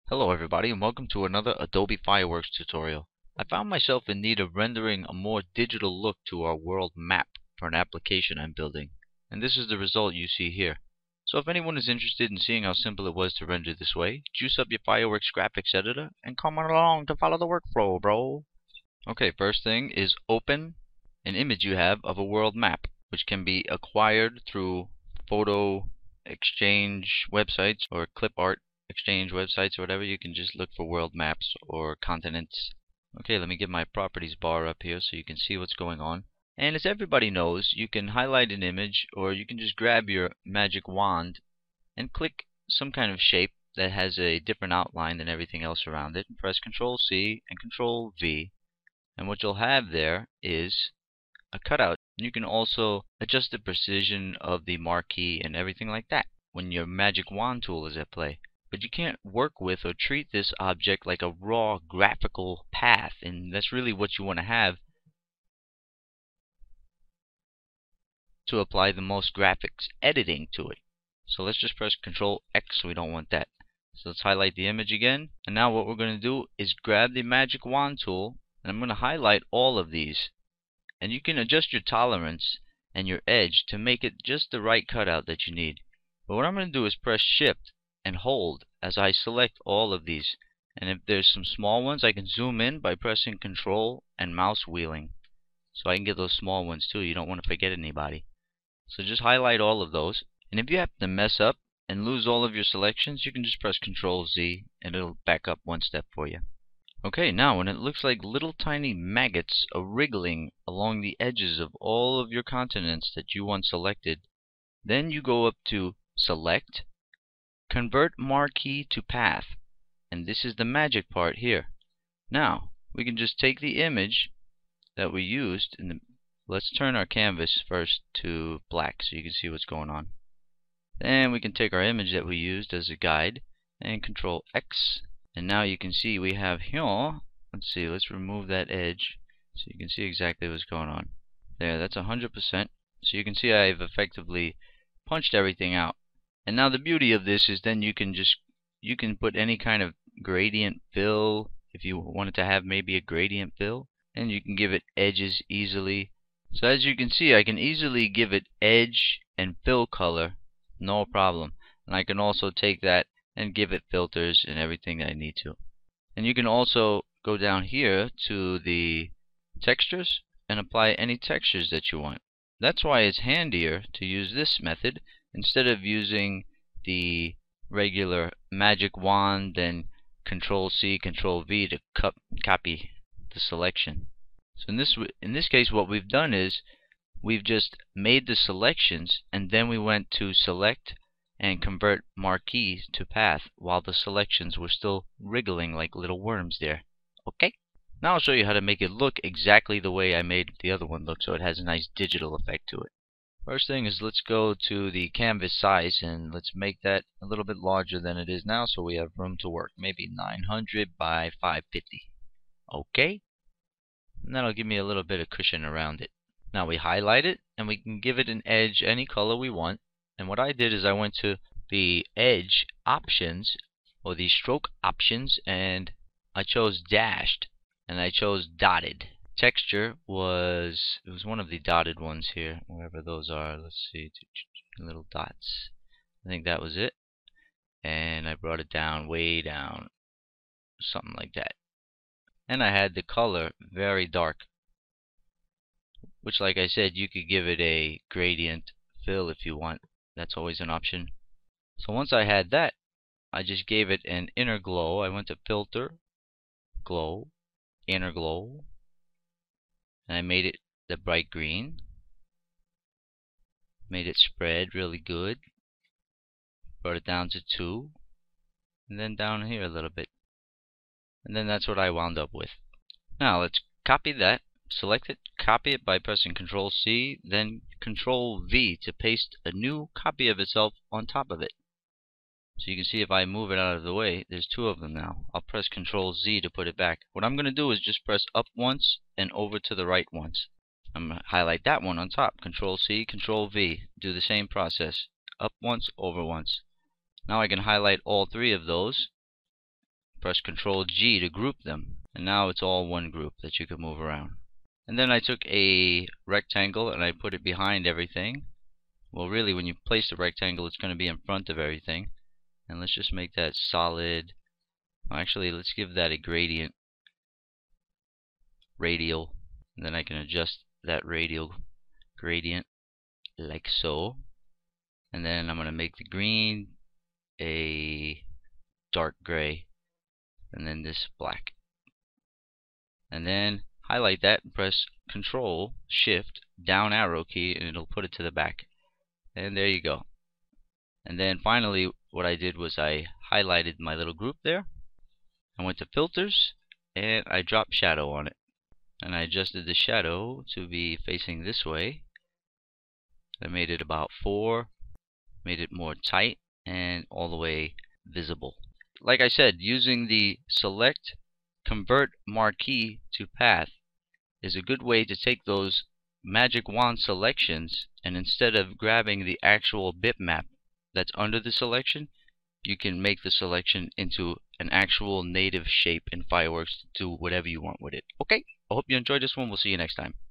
Hello everybody and welcome to another Adobe Fireworks tutorial. I found myself in need of rendering a more digital look to our world map for an application I'm building, and this is the result you see here. So if anyone is interested in seeing how simple it was to render this way, juice up your Fireworks graphics editor and come on along to follow the workflow, bro. Okay, first thing is open an image you have of a world map, which can be acquired through photo exchange websites or clip art exchange websites or whatever. You can just look for world maps or continents. Okay, let me get my properties bar up here so you can see what's going on. And as everybody knows, you can highlight an image or you can just grab your magic wand and click some kind of shape that has a different outline than everything else around it. Press Ctrl C and Ctrl V, and what you'll have there is a cutout. You can also adjust the precision of the marquee and everything like that when your magic wand tool is at play. But you can't work with or treat this object like a raw graphical path, and that's really what you want to have to apply the most graphics editing to it. So let's just press Ctrl X, we don't want that. So let's highlight the image again, and now what we're going to do is grab the magic wand tool, and I'm going to highlight all of these. And you can adjust your tolerance and your edge to make it just the right cutout that you need. But what I'm going to do is press Shift and hold as I select all of these. And if there's some small ones, I can zoom in by pressing Control and mouse wheeling, so I can get those small ones too. You don't want to forget anybody. So just highlight all of those. And if you happen to mess up and lose all of your selections, you can just press Control Z and it'll back up one step for you. Okay, now when it looks like little tiny maggots are wriggling along the edges of all of your continents that you once selected, then you go up to Select, Convert Marquee to Path, and this is the magic part here. Now, we can just take the image that we used, let's turn our canvas first to black so you can see what's going on. Then we can take our image that we used as a guide and Control X. And now you can see we have here, let's remove that edge so you can see exactly what's going on. There, that's 100%. So you can see I've effectively punched everything out. And now the beauty of this is then you can put any kind of gradient fill if you wanted to have maybe a gradient fill, and you can give it edges easily. So as you can see, I can easily give it edge and fill color, no problem. And I can also take that and give it filters and everything that I need to. And you can also go down here to the textures and apply any textures that you want. That's why it's handier to use this method instead of using the regular magic wand and Control C, Control V to copy the selection. So in this case, what we've done is we've just made the selections and then we went to Select and Convert Marquee to Path while the selections were still wriggling like little worms there. Okay? Now I'll show you how to make it look exactly the way I made the other one look so it has a nice digital effect to it. First thing is let's go to the canvas size and let's make that a little bit larger than it is now so we have room to work. Maybe 900 by 550. Okay? And that'll give me a little bit of cushion around it. Now we highlight it and we can give it an edge any color we want. And what I did is I went to the edge options or the stroke options and I chose dashed and I chose dotted. Texture was one of the dotted ones here, wherever those are. Let's see, little dots. I think that was it. And I brought it down, way down, something like that. And I had the color very dark, which, like I said, you could give it a gradient fill if you want. That's always an option. So once I had that, I just gave it an inner glow. I went to Filter, Glow, Inner Glow, and I made it the bright green. Made it spread really good. Brought it down to 2, and then down here a little bit. And then that's what I wound up with. Now let's copy that. Select it, copy it by pressing Ctrl C, then Ctrl V to paste a new copy of itself on top of it. So you can see if I move it out of the way, there's 2 of them now. I'll press Ctrl Z to put it back. What I'm going to do is just press up once and over to the right once. I'm going to highlight that one on top. Ctrl C, Ctrl V. Do the same process. Up once, over once. Now I can highlight all 3 of those press Control G to group them. And now it's all one group that you can move around. And then I took a rectangle and I put it behind everything. Well, really, when you place the rectangle, it's going to be in front of everything. And let's just make that solid. Actually, let's give that a gradient. Radial. And then I can adjust that radial gradient like so. And then I'm going to make the green a dark gray. And then this black. And then highlight that and press Control Shift down arrow key and it'll put it to the back. And there you go. And then finally what I did was I highlighted my little group there. I went to Filters and I dropped Shadow on it. And I adjusted the shadow to be facing this way. I made it about 4, made it more tight and all the way visible. Like I said, using the Select Convert Marquee to Path is a good way to take those magic wand selections, and instead of grabbing the actual bitmap that's under the selection, you can make the selection into an actual native shape in Fireworks to do whatever you want with it. Okay, I hope you enjoyed this one. We'll see you next time.